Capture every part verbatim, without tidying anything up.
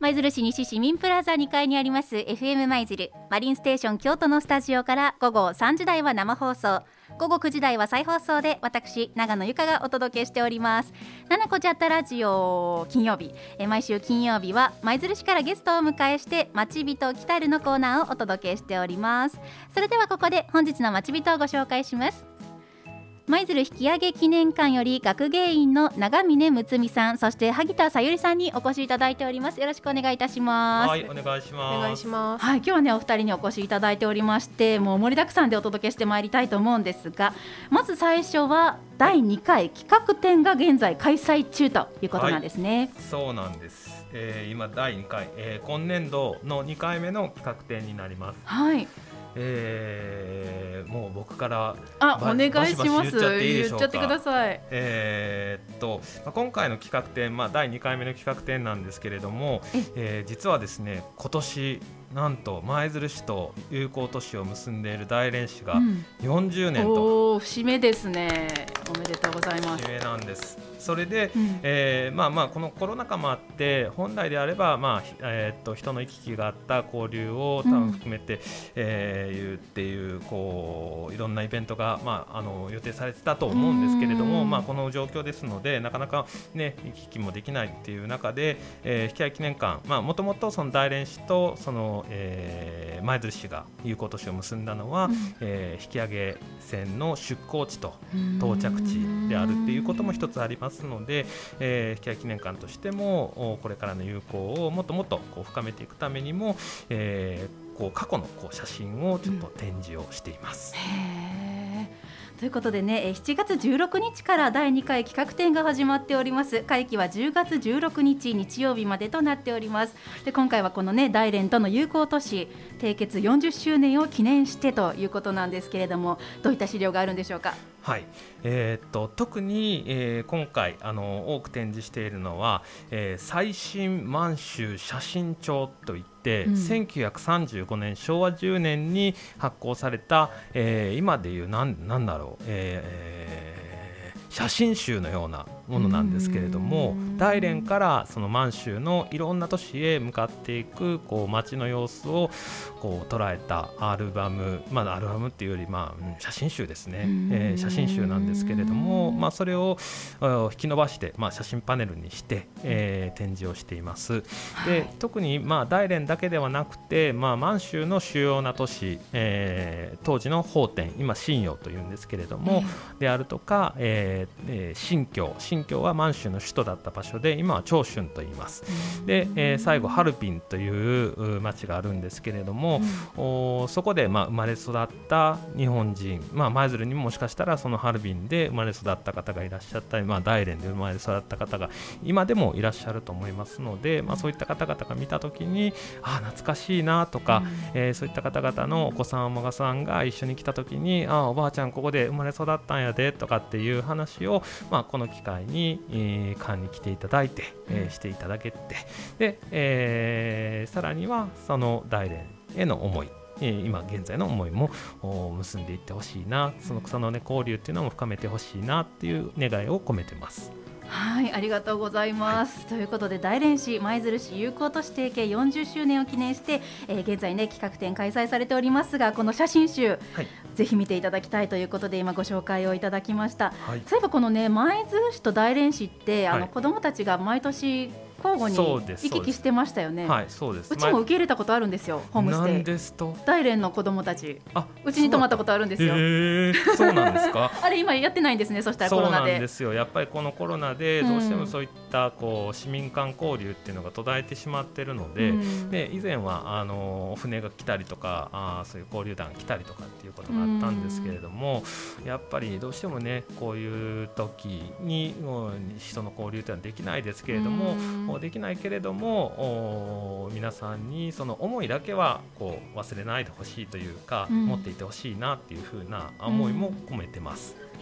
舞鶴市西市民プラザにかいにあります エフエム 舞鶴マリンステーション京都のスタジオから午後さんじ台は生放送、午後くじ台は再放送で私長野由香がお届けしております。ななこチャットラジオ金曜日、え毎週金曜日は舞鶴市からゲストをお迎えして町人来たるのコーナーをお届けしております。それではここで本日の町人をご紹介します。舞鶴引き上げ記念館より学芸員の長峰睦美さん、そして萩田さゆりさんにお越しいただいております。よろしくお願いいたします。 はい、お願いします。 お願いします。 はい、今日はねお二人にお越しいただいておりまして、もう盛りだくさんでお届けしてまいりたいと思うんですが、まず最初はだいにかい企画展が現在開催中ということなんですね。 はい、そうなんです。えー、今だいにかい、えー、今年度のにかいめの企画展になります。 はい。 えー、もう僕からあお願いします。 言っちゃっていいでしょうか。 言っちゃってください。 えー、っとまあ、今回の企画展、まあ、だいにかいめの企画展なんですけれども、えー、実はですね今年なんと舞鶴市と友好都市を結んでいる大連市がよんじゅうねんと、うん、 お節目ですね。おめでとうございます。 節目なんです。それで、うん、えー、まあまあこのコロナ禍もあって本来であれば、まあえー、っと人の行き来があった交流を多分含めて、うん、えー、いうっていうこういろんなイベントが、まあ、あの予定されてたと思うんですけれども、まあ、この状況ですのでなかなか、ね、行き来もできないっていう中で、えー、引き上げ記念館、もともと大連市とその、えー、舞鶴市が友好都市を結んだのは、うん、えー、引き上げ船の出港地と到着地であるっていうことも一つありますので、えー、引き上げ記念館としてもこれからの友好をもっともっとこう深めていくためにも、えー、こう過去のこう写真をちょっと展示をしています。 うん、へーということでね、しちがつじゅうろくにちからだいにかい企画展が始まっております。会期はじゅうがつじゅうろくにち日曜日までとなっております。で今回はこのね大連との友好都市締結よんじゅっしゅうねんを記念してということなんですけれども、どういった資料があるんでしょうか。 はい、えー、っと特に、えー、今回あの多く展示しているのは、えー、最新満州写真帳といって、うん、せんきゅうひゃくさんじゅうごねんしょうわじゅうねんに発行された、えー、今でいうなんなんだろう、えー写真集のようなものなんですけれども、大連からその満州のいろんな都市へ向かっていくこう街の様子をこう捉えたアルバム、まあ、アルバムっていうより、まあ、写真集ですね、えー、写真集なんですけれども、まあ、それを引き伸ばして、まあ、写真パネルにして、えー、展示をしています。で特に、まあ、大連だけではなくて、まあ、満州の主要な都市、えー、当時の奉天、今信陽というんですけれども、であるとか、えーえー、新京新京は満州の首都だった場所で今は長春と言います。で、えー、最後ハルピンという町があるんですけれども、うん、おそこでまあ生まれ育った日本人、まあ、舞鶴にももしかしたらそのハルピンで生まれ育った方がいらっしゃったり、まあ、大連で生まれ育った方が今でもいらっしゃると思いますので、まあ、そういった方々が見たときにあ懐かしいなとか、うん、えー、そういった方々のお子さんお孫さんが一緒に来たときにあおばあちゃんここで生まれ育ったんやでとかっていう話を、まあ、この機会に、えー、館に来ていただいて、えー、していただけて、で、えー、さらにはその大連への思い、えー、今現在の思いも結んでいってほしいな、その草の根交流っていうのも深めてほしいなっていう願いを込めてます。 はい、ありがとうございます、はい、ということで大連市舞鶴市友好都市提携よんじゅっしゅうねんを記念して、えー、現在ね企画展開催されておりますが、この写真集、はい、ぜひ見ていただきたいということで今ご紹介をいただきました、はい、そういえばこのね舞鶴市と大連市ってあの子どもたちが毎年交互に行き来してましたよね。 はい、そうです。 うちも受け入れたことあるんですよ、ホームステイ。 なんですと大連の子どもたち、あうちに泊まったことあるんですよ。 へー、そうなんですかあれ今やってないんですね。そしたらコロナで。 そうなんですよ。やっぱりこのコロナでどうしてもそういったこう市民間交流っていうのが途絶えてしまってるので、うん、で以前はあの船が来たりとかあそういう交流団来たりとかっていうことがあったんですけれども、うん、やっぱりどうしてもねこういう時に人の交流っていうのはできないですけれども、うん、できないけれども皆さんにその思いだけはこう忘れないでほしいというか、うん、持っていてほしいなっていう風な思いも込めてます。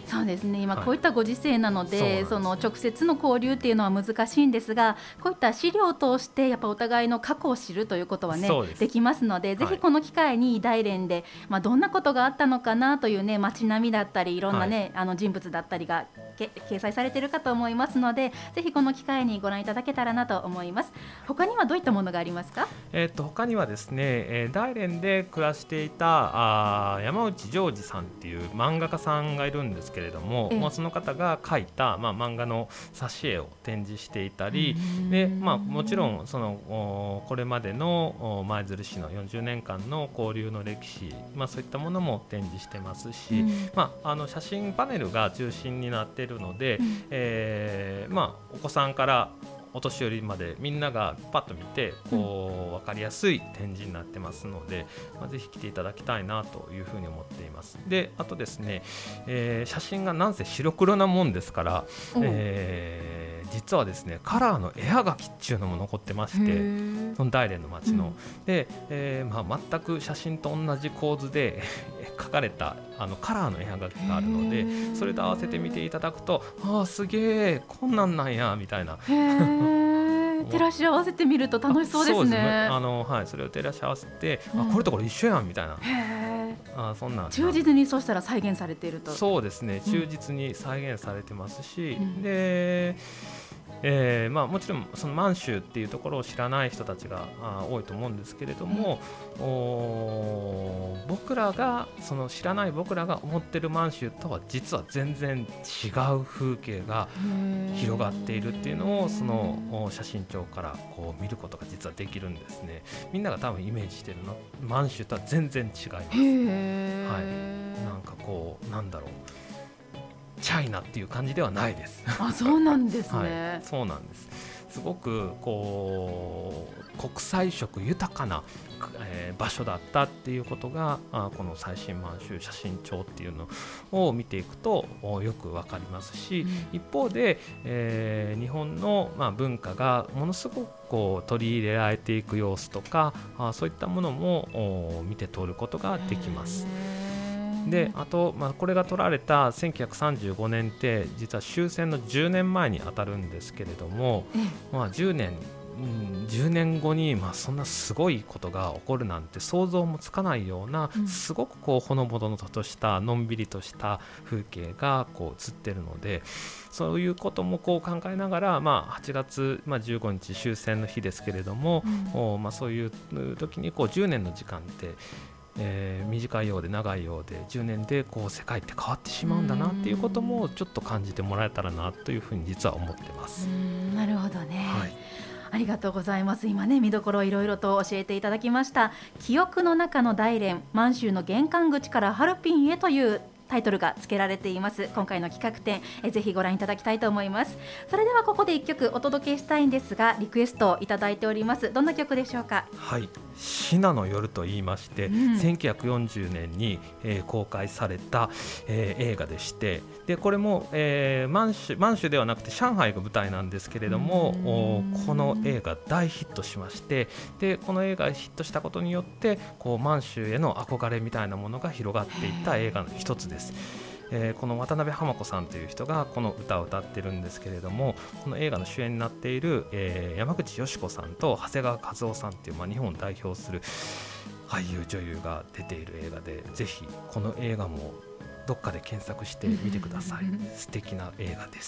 そうですね、今はいこういったご時世なので、 そうなんですねその直接の交流っていうのは難しいんですが、こういった資料を通してやっぱお互いの過去を知るということはね、 そうですできますので、 はいぜひこの機会に大連で、まあ、どんなことがあったのかなというね、街並みだったりいろんなね、あの人物だったりがけ掲載されているかと思いますので、ぜひこの機会にご覧いただけたらなと思います。他にはどういったものがありますか？ えー、と他にはですね、えー大連で暮らしていたあー山内ジョージさんっていう漫画家さんがいるんですけれども、 ええまあ、その方が描いた、まあ、漫画の挿絵を展示していたりで、まあ、もちろんそのおこれまでの舞鶴市のよんじゅうねんかんの交流の歴史、まあ、そういったものも展示してますし、 うんまあ、あの写真パネルが中心になっているので、 うんえーまあ、お子さんからお年寄りまでみんながパッと見てこう分かりやすい展示になってますので、まあ、ぜひ来ていただきたいなというふうに思っています。であとですね、えー写真がなんせ白黒なもんですから、 おえー実はですねカラーの絵はがきっていうのも残ってましへて、 ーその大連の街の、 うんで、えーまあ、全く写真と同じ構図で描かれたあのカラーの絵はがきがあるので、 へーそれと合わせて見ていただくと、ああすげえこんなんなんやみたいな。 へー照らし合わせてみると楽しそうですね。 あの、はい、それを照らし合わせて、 うんあこれとこれ一緒やんみたいな、 へーあそんなん忠実にそうしたら再現されていると。 そうですね、 うん忠実に再現されてますし、 うんで、えーまあ、もちろんその満州っていうところを知らない人たちがあ多いと思うんですけれども、お僕らがその知らない僕らが思ってる満州とは実は全然違う風景が広がっているっていうのをそのお写真帳からこう見ることが実はできるんですね。みんなが多分イメージしてるの満州とは全然違います。 へーはい、なんかこうなんだろうチャイナっていう感じではないです。 あ、そうなんですね。 はい、そうなんです。すごくこう国際色豊かな、えー場所だったっていうことがあこの最新満州写真帳っていうのを見ていくとおよくわかりますし、 うん一方で、えー日本の、まあ、文化がものすごくこう取り入れられていく様子とかあそういったものもお見て取ることができます。 へーであと、まあ、これが撮られたせんきゅうひゃくさんじゅうごねんって実は終戦のじゅうねんまえに当たるんですけれども、 えまあ、じゅうねん、うん、じゅうねんごに、まあ、そんなすごいことが起こるなんて想像もつかないような、 うんすごくこうほのぼのとしたのんびりとした風景がこう映ってるのでそういうこともこう考えながら、まあ、はちがつ、まあ、じゅうごにち終戦の日ですけれども、 うんおまあ、そういう時にこうじゅうねんの時間ってえー短いようで長いようでじゅうねんでこう世界って変わってしまうんだなっていうこともちょっと感じてもらえたらなというふうに実は思ってまうす。 んなるほどね、 はい、 ありがとうございます。今ね見どころをいろいろと教えていただきました。記憶の中の大連、満州の玄関口からハルピンへというタイトルが付けられています今回の企画展、えぜひご覧いただきたいと思います。それではここでいっきょくお届けしたいんですが、リクエストをいただいております。どんな曲でしょうか？ はい、信濃夜と言いまして、 うん、 せんきゅうひゃくよんじゅうねんに、えー公開された、えー映画でしてでこれも、えー満州、満州ではなくて上海が舞台なんですけれどもおこの映画大ヒットしましてでこの映画がヒットしたことによってこう満州への憧れみたいなものが広がっていった映画の一つです。えーこの渡辺浜子さんという人がこの歌を歌ってるんですけれどもこの映画の主演になっている、えー山口淑子さんと長谷川一夫さんという、まあ、日本を代表する俳優女優が出ている映画でぜひこの映画もどっかで検索してみてください。素敵な映画です。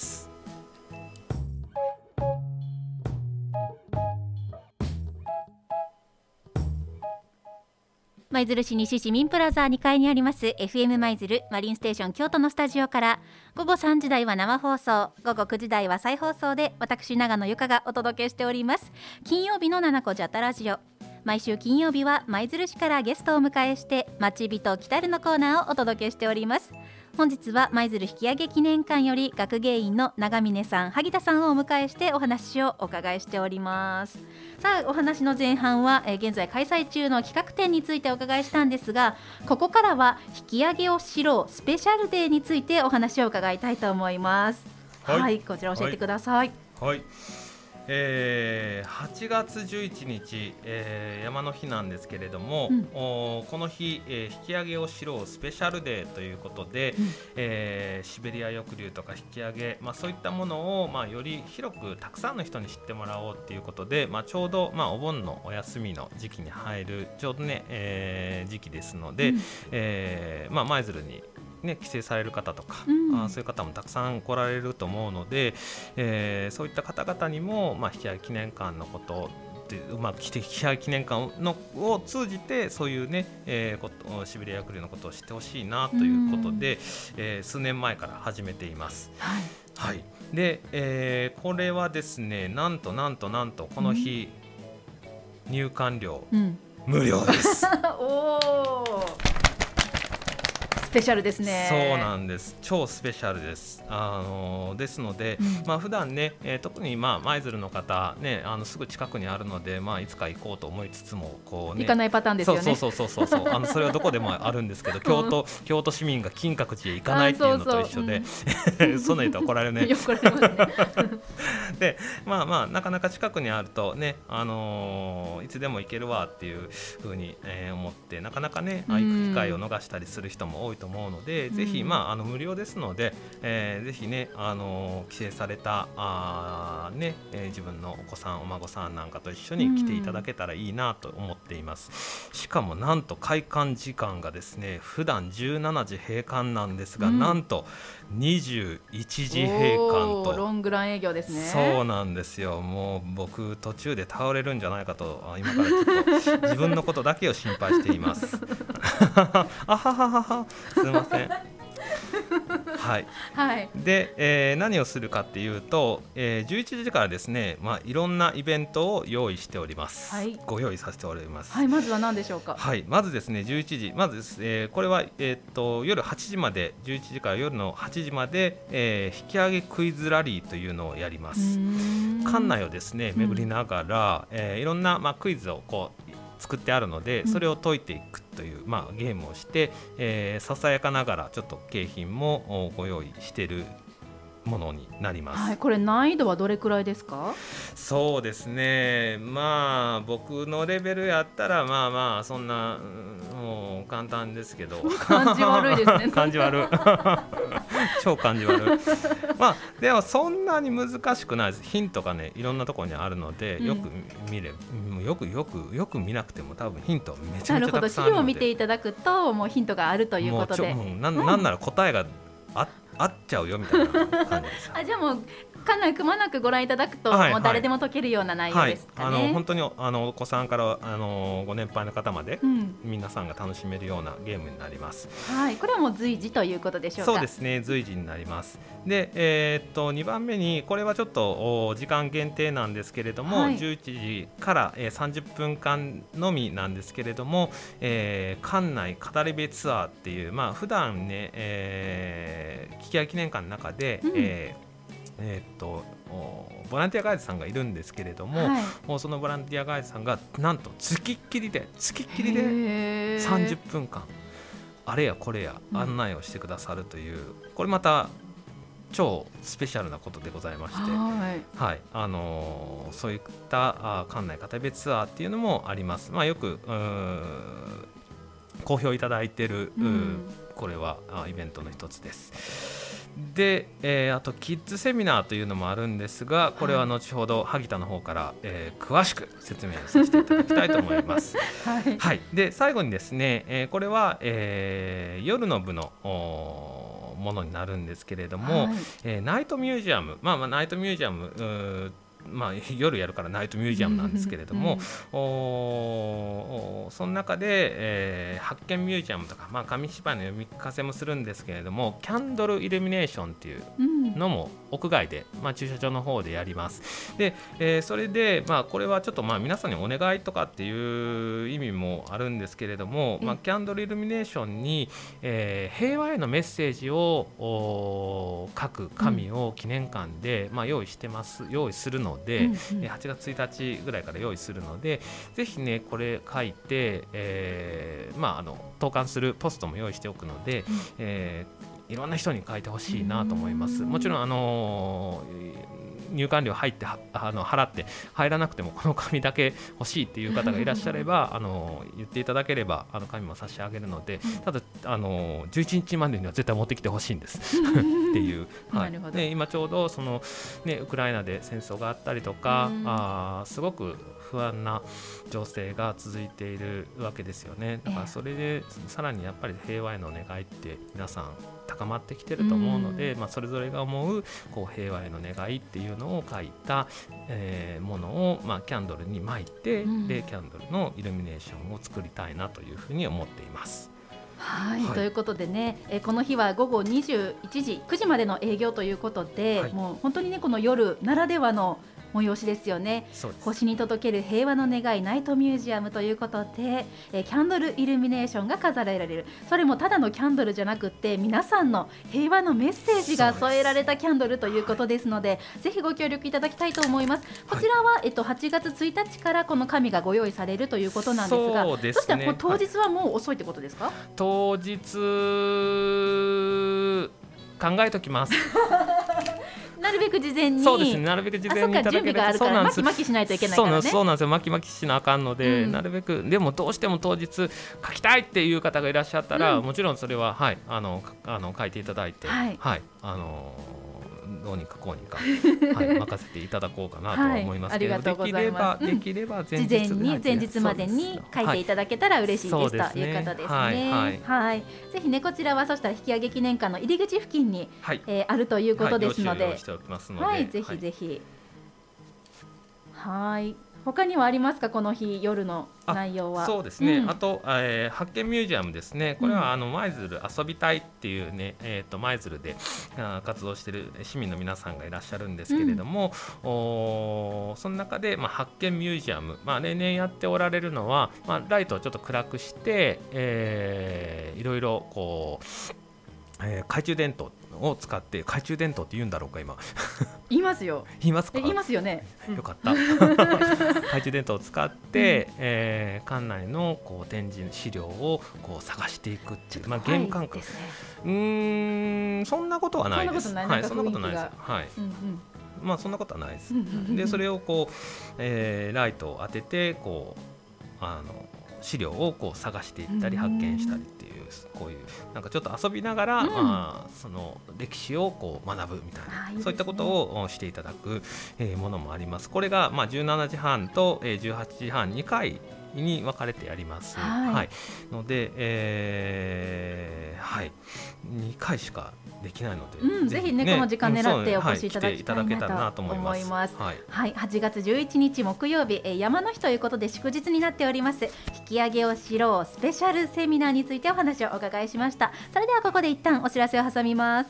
舞鶴市西市民プラザにかいにあります エフエム 舞鶴マリンステーション京都のスタジオから午後さんじ台は生放送、午後くじ台は再放送で私長野由香がお届けしております。金曜日のななこジャタラジオ、毎週金曜日は舞鶴市からゲストをお迎えして町人来たるのコーナーをお届けしております。本日は舞鶴引き上げ記念館より学芸員の長峰さん、萩田さんをお迎えしてお話をお伺いしております。さあお話の前半は、えー、現在開催中の企画展についてお伺いしたんですが、ここからは引き上げを知ろうスペシャルデーについてお話を伺いたいと思います。はい、 はいこちら教えてください。 はい、 えー、はちがつじゅういちにち、えー、山の日なんですけれども、うん、おこの日、えー、引き上げをしろうスペシャルデーということで、うん、えー、シベリア抑留とか引き上げ、まあ、そういったものを、まあ、より広くたくさんの人に知ってもらおうということで、まあ、ちょうど、まあ、お盆のお休みの時期に入るちょうどね、えー、時期ですので、うん、えーまあ、舞鶴にね、帰省される方とか、うん、あそういう方もたくさん来られると思うので、えー、そういった方々にも、まあ、引き上げ記念館のことで、まあ、引き上げ記念館のを通じてそういうね、えー、ことシベリア抑留のことを知ってほしいなということで、うん、えー、数年前から始めています。はいはい、で、えー、これはですね、なんとなんとなんとこの日、うん、入館料、うん、無料ですおー、スペシャルですね。 そうなんです。超スペシャルです。あのですので、うん、まあ普段ね、えー、特にまあ舞鶴の方ね、あのすぐ近くにあるので、まあいつか行こうと思いつつもこうね、 行かないパターンですよね。 そうそうそうそうそうあのそれはどこでもあるんですけど、京都京都市民が金閣寺へ行かないっていうのと一緒で、そんな言うと怒られるね。 怒られますね。 で、まあまあなかなか近くにあるとね、あのー、いつでも行けるわっていう風に、えー、思ってなかなかね、行く機会を逃したりする人も多いと思うので、うん、ぜひ、まあ、あの無料ですので、えー、ぜひね、あの帰省されたあ、ねえー、自分のお子さんお孫さんなんかと一緒に来ていただけたらいいなと思っています、うん、しかもなんと開館時間がですね、普段じゅうしちじ閉館なんですが、うん、なんとにじゅういちじ閉館と。 ロングラン営業ですね。 そうなんですよ。もう僕途中で倒れるんじゃないかと今からちょっと自分のことだけを心配していますあはははは、すいませんはい、はい、で、えー、何をするかっていうと、えー、じゅういちじからですね、まあ、いろんなイベントを用意しております、はい、ご用意させております、 はい、まずは何でしょうか。 はい、まずですねじゅういちじ、まず、えー、これは、えー、っと夜はちじまで、じゅういちじから夜のはちじまで、えー、引き上げクイズラリーというのをやります。館内をですね巡りながら、うん、えー、いろんな、まあ、クイズをこう作ってあるので、それを解いていくという、まあ、ゲームをして、えー、ささやかながらちょっと景品もご用意しているものになります、 はい、これ難易度はどれくらいですか？ そうですね、まあ僕のレベルやったらまあまあそんなもう簡単ですけど感じ悪いですね感じ悪い超感じ悪いまあでもそんなに難しくないです。ヒントがねいろんなところにあるので、よく見れ、うん、よくよくよく見なくても多分ヒントめちゃめちゃたくさんあるので、 なるほど、資料を見ていただくともうヒントがあるということで、 もうちょもうな、ん、なんなら答えがあ合っちゃうよみたいな感じですあ、じゃあもうかなりくまなくご覧いただくと、はい、もう誰でも解けるような内容ですかね、 はいはい、あの本当にあのお子さんからあのご年配の方まで、うん、皆さんが楽しめるようなゲームになります、 はい、これはもう随時ということでしょうか。 そうですね、随時になります。で、えー、っとにばんめにこれはちょっと時間限定なんですけれども、はい、じゅういちじから、えー、さんじゅっぷんかんのみなんですけれども、えー、館内語り部ツアーっていう、まあ普段ね、えー、引き上げ記念館の中で、うん、えーえー、っとボランティアガイドさんがいるんですけれども、はい、もうそのボランティアガイドさんがなんとつきっきりでつきっきりでさんじゅっぷんかんあれやこれや案内をしてくださるという、うん、これまた超スペシャルなことでございまして、はいはい、あのー、そういった館内語り部ツアーっていうのもあります。まあ、よく好評いただいている、うん、これはイベントの一つです。で、えー、あとキッズセミナーというのもあるんですが、これは後ほど萩田の方から、えー、詳しく説明させていただきたいと思います、はいはい、で最後にですね、えー、これは、えー、夜の部のものになるんですけれども、はい、えー、ナイトミュージアム、まあ、まあナイトミュージアムまあ、夜やるからナイトミュージアムなんですけれども、うん、おその中で、えー、発見ミュージアムとか、まあ、紙芝居の読み聞かせもするんですけれども、キャンドルイルミネーションっていうのも屋外で、まあ、駐車場の方でやります。で、えー、それで、まあ、これはちょっとまあ皆さんにお願いとかっていう意味もあるんですけれども、まあ、キャンドルイルミネーションに、えー、平和へのメッセージを書く紙を記念館で、まあ、用意してます用意するのでで、うんうん、はちがつついたちぐらいから用意するので、ぜひねこれ書いて、えーまあ、あの投函するポストも用意しておくので、うん、えー、いろんな人に書いてほしいなと思います。もちろんあのー入館料入ってあの払って入らなくてもこの紙だけ欲しいっていう方がいらっしゃればあの言っていただければあの紙も差し上げるので、ただあのじゅういちにちまでには絶対持ってきてほしいんですっていう、はい、で今ちょうどその、ね、ウクライナで戦争があったりとか、あすごく不安な情勢が続いているわけですよね。だからそれでさらにやっぱり平和への願いって皆さん高まってきてると思うので、まあ、それぞれが思う、こう平和への願いっていうのを書いた、えー、ものを、まあ、キャンドルに巻いて、うん、でキャンドルのイルミネーションを作りたいなというふうに思っています。 はい、はい、ということでね、えこの日は午後にじゅういちじくじまでの営業ということで、はい、もう本当にねこの夜ならではの催しですよね。星に届ける平和の願いナイトミュージアムということで、えキャンドルイルミネーションが飾られる。それもただのキャンドルじゃなくって皆さんの平和のメッセージが添えられたキャンドルということですので、ぜひご協力いただきたいと思います。こちらは、はい、えっと、はちがつついたちからこの紙がご用意されるということなんですが、そうですね、そしてもう当日はもう遅いってことですか？はい、 当日考えときますなるべく事前に。 そうですね、なるべく事前にいただけると。準備があるから巻き巻きしないといけないからね。そうなんですよ、巻き巻きしなあかんので、うん、なるべくでもどうしても当日書きたいっていう方がいらっしゃったら、うん、もちろんそれは、はい、あのあの書いていただいて、はいはい、あのどうにかこうにか、はい、任せていただこうかなとは思いますけど、はい、できれば、うん、できれば前日事前に前日までに書いていただけたら嬉しいです、はい、ということですね。はいはいはい、ぜひねこちらはそしたら引き上げ記念館の入り口付近に、はい、えー、あるということですので、はい、 しておきますので、 はい、ぜひぜひ、はい、他にはありますか、この日夜の内容は。 そうですね、うん、あと、えー、発見ミュージアムですね。これはあの舞鶴遊びたいっていうね、えー、と舞鶴で活動している市民の皆さんがいらっしゃるんですけれども、うん、おその中で、まあ、発見ミュージアム、まあ、例年やっておられるのは、まあ、ライトをちょっと暗くして、えー、いろいろこう、えー、懐中電灯を使って、懐中電灯って言うんだろうか今言いますよ。 言いますか？ 言いますよね。 よかった懐中電灯を使って、うん、えー、館内のこう展示資料をこう探していくっていう、まあ、ゲーム感覚、ね、うーんそんなことはないです。はい、そんなことないです。はい、うんうん、まあそんなことはないです。でそれをこう、えー、ライトを当ててこうあの資料をこう探していったり発見したりっていう、こういうなんかちょっと遊びながら、うん、まあ、その歴史をこう学ぶみたいな、いいですね、そういったことをしていただく、えー、ものもあります。これがまあじゅうしちじはんと、えー、じゅうはちじはんにかいに分かれてやります。はいはい、ので、えーはい、にかいしかできないので、 うん、ぜひね、ね、この時間狙ってお越しいただきたいなと思います。はい、はい、はちがつじゅういちにち木曜日、えー、山の日ということで祝日になっております。引き上げをしろスペシャルセミナーについてお話をお伺いしました。それではここで一旦お知らせを挟みます。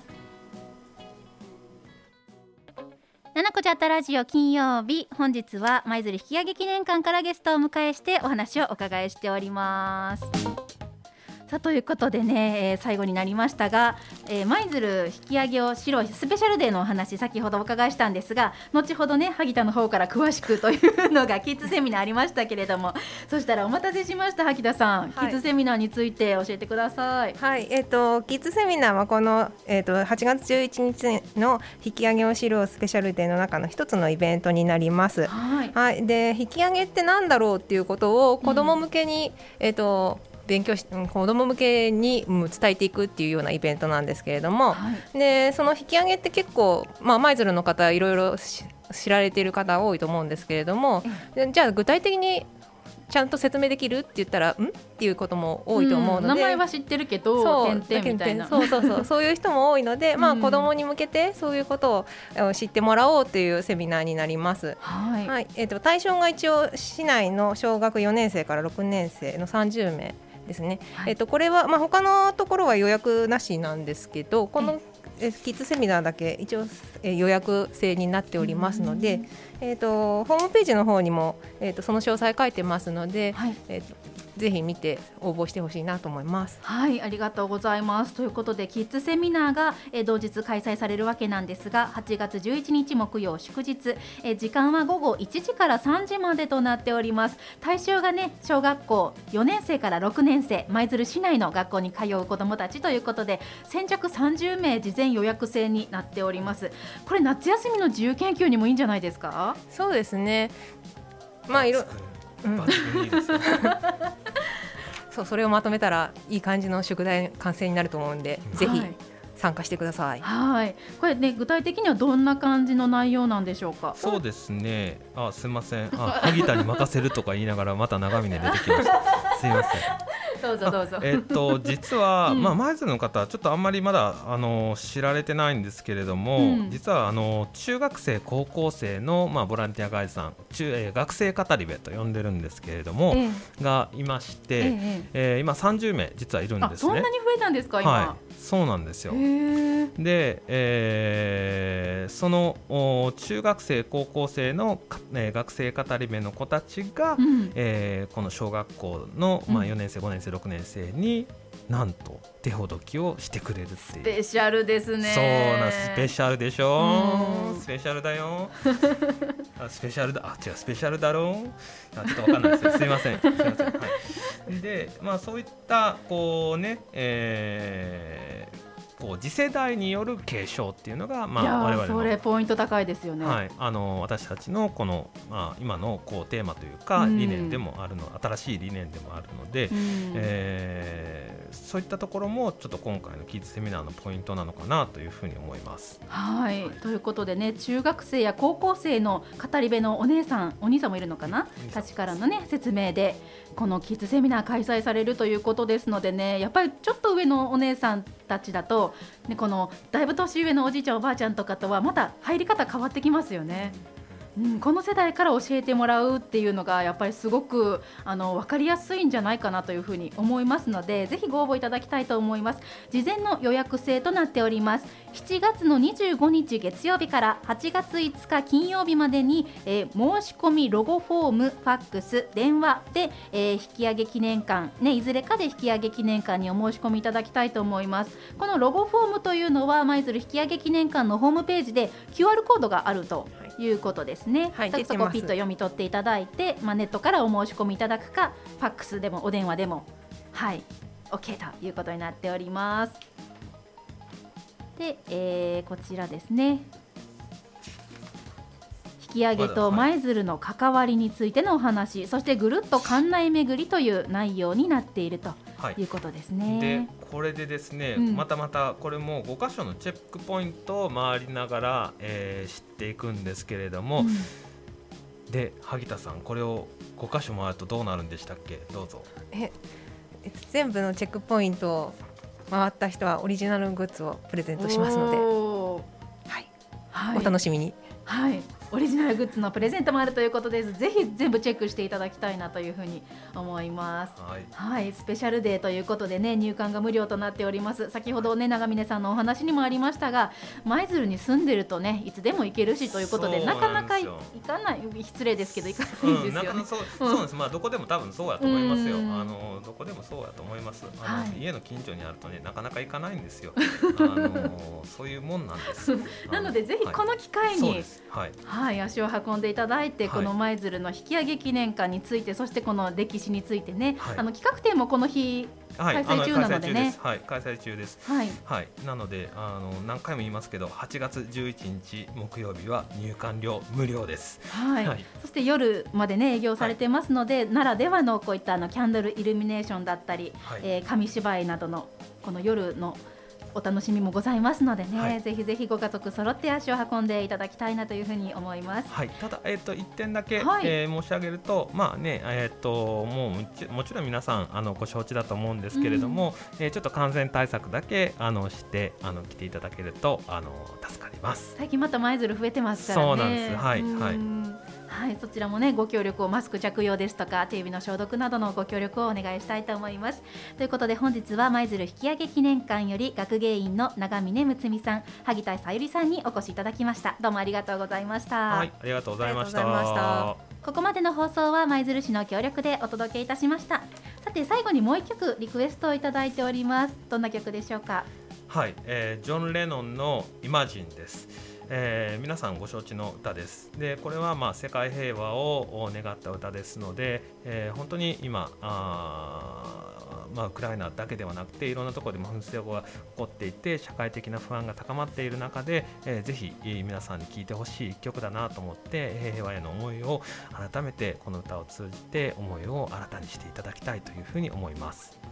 ななこチャットラジオ金曜日、本日は舞鶴引き上げ記念館からゲストを迎えしてお話をお伺いしております。さあということでね、えー、最後になりましたが、えー、舞鶴引き上げをしろスペシャルデーのお話先ほどお伺いしたんですが、後ほどね萩田の方から詳しくというのがキッズセミナーありましたけれども、そしたらお待たせしました萩田さん、はい、キッズセミナーについて教えてください。 はい、えー、とキッズセミナーはこの、えー、とはちがつじゅういちにちの引き上げをしろスペシャルデーの中の一つのイベントになります。はい、はい、で引き上げってなんだろうっていうことを子ども向けに、うん、えーと勉強し子ども向けに伝えていくっていうようなイベントなんですけれども、はい、でその引き上げって結構舞鶴、まあ、の方いろいろ知られている方多いと思うんですけれども、でじゃあ具体的にちゃんと説明できるって言ったらんっていうことも多いと思うので、 うん、名前は知ってるけど点々みたいな、 そうそうそうそういう人も多いので、まあ、子どもに向けてそういうことを知ってもらおうというセミナーになります。はい、はい、えーと、対象が一応市内の小学よねんせいからろくねんせいのさんじゅうめいですね。はい、えーと、これは、まあ、他のところは予約なしなんですけど、このえキッズセミナーだけ一応、えー、予約制になっておりますので、えーと、ホームページの方にも、えーと、その詳細書いてますので、はい、えーとぜひ見て応募してほしいなと思います。 はい、ありがとうございます。ということでキッズセミナーが、えー、同日開催されるわけなんですが、はちがつじゅういちにち木曜祝日、えー、時間はごごいちじからさんじまでとなっております。対象がね、小学校よねんせいからろくねんせい、舞鶴市内の学校に通う子どもたちということで、先着さんじゅうめい事前予約制になっております。これ夏休みの自由研究にもいいんじゃないですか？ そうですね。まあいろ、うん、そう、それをまとめたらいい感じの宿題完成になると思うんで、うん、ぜひ参加してください。 はい、これね、具体的にはどんな感じの内容なんでしょうか？ そうですね、あ、すいません、あ、萩田に任せるとか言いながらまた長峰出てきました。すいません。 どうぞどうぞ。 えー、っと実は、うんまあ、舞鶴の方はちょっとあんまりまだあの知られてないんですけれども、うん、実はあの中学生高校生の、まあ、ボランティアガイドさん、中、えー、学生語り部と呼んでるんですけれども、えー、がいまして、えーえー、今さんじゅうめい実はいるんですね。 あ、そんなに増えたんですか今？ はい、そうなんですよ。で、えー、その中学生高校生の、えー、学生語り部の子たちが、うんえー、この小学校の、まあ、よねんせいごねんせいろくねんせいになんと手ほどきをしてくれるっていうスペシャルですね。 そうな、スペシャルでしょ、うん、スペシャルだよあスペシャルだ、あ、違う、スペシャルだろう、あ、ちょっと分かんないですよ、すいません、すいません、はい、で、まあ、そういったこうね、えーこう次世代による継承っていうのが、まあ、我々のそれポイント高いですよね。 はい、あの私たちのこの、まあ、今のこうテーマというか理念でもあるの、新しい理念でもあるので、えー、そういったところもちょっと今回のキッズセミナーのポイントなのかなというふうに思います。 はい、はい、ということでね、中学生や高校生の語り部のお姉さんお兄さんもいるのかな、たちからのね説明でこのキッズセミナー開催されるということですのでね、やっぱりちょっと上のお姉さんたちだと、ね、このだいぶ年上のおじいちゃんおばあちゃんとかとはまた入り方変わってきますよね。うん、この世代から教えてもらうっていうのがやっぱりすごくあの分かりやすいんじゃないかなというふうに思いますので、ぜひご応募いただきたいと思います。事前の予約制となっております。しちがつのにじゅうごにち月曜日からはちがついつか金曜日までに、えー、申し込みロゴフォーム、ファックス、電話で、えー、引き上げ記念館、ね、いずれかで引き上げ記念館にお申し込みいただきたいと思います。このロゴフォームというのは舞鶴引き上げ記念館のホームページで キューアール コードがあるということですね。はい、そこをピッと読み取っていただいて、まあ、ネットからお申し込みいただくか、ファックスでもお電話でも、はい、OK ということになっております。で、えー、こちらですね、引き上げと舞鶴の関わりについてのお話、そしてぐるっと館内巡りという内容になっているということですね。 はい、でこれでですね、うん、またまたこれもごかしょのチェックポイントを回りながら、えー、知っていくんですけれども、うん、で萩田さん、これをごかしょ回るとどうなるんでしたっけ？どうぞ。 え全部のチェックポイントを回った人はオリジナルグッズをプレゼントしますので、はいはい、お楽しみに。 はい、オリジナルグッズのプレゼントもあるということです。ぜひ全部チェックしていただきたいなというふうに思います。はい、はい、スペシャルデーということでね、入館が無料となっております。先ほどね、長峰さんのお話にもありましたが、舞鶴に住んでるとね、いつでも行けるしということで、なかなか行かない、失礼ですけど行かないんですよね。うん、 そう、そうです。まあどこでも多分そうやと思いますよ。あのどこでもそうやと思います。あの、はい、家の近所にあるとね、なかなか行かないんですよ。あのそういうもんなんです。 なのでぜひこの機会に、 はい、 はい、足を運んでいただいて、はい、この舞鶴の引き上げ記念館について、そしてこの歴史についてね、はい、あの企画展もこの日開催中なのでね、 はい、開催中です。はい、はい、なのであの何回も言いますけど、はちがつじゅういちにち木曜日は入館料無料です。 はい、はい、そして夜までね営業されてますので、はい、ならではのこういったあのキャンドルイルミネーションだったり、はい、えー、紙芝居などのこの夜のお楽しみもございますのでね、はい、ぜひぜひご家族揃って足を運んでいただきたいなというふうに思います。 はい、ただ、えー、といってんだけ、はい、えー、申し上げると、まあね、えー、ともうもち、もちろん皆さんあのご承知だと思うんですけれども、うん、えー、ちょっと感染対策だけあのしてあの来ていただけるとあの助かります。 最近また舞鶴増えてますからね。 そうなんです。はい、はい、 はい、そちらもねご協力を、マスク着用ですとか手指の消毒などのご協力をお願いしたいと思います。ということで本日は舞鶴引き上げ記念館より学芸員の長峰睦美さん、萩田さゆりさんにお越しいただきました。どうもありがとうございました。 はい、ありがとうございました。 ここまでの放送は舞鶴市の協力でお届けいたしました。さて最後にもう一曲リクエストをいただいております。どんな曲でしょうか？ はい、えー、ジョン・レノンのイマジンです。えー、皆さんご承知の歌です。でこれはまあ世界平和を願った歌ですので、えー、本当に今あまあ、ウクライナだけではなくていろんなところでも紛争が起こっていて社会的な不安が高まっている中で、えー、ぜひ皆さんに聴いてほしい一曲だなと思って平和への思いを改めてこの歌を通じて思いを新たにしていただきたいというふうに思います。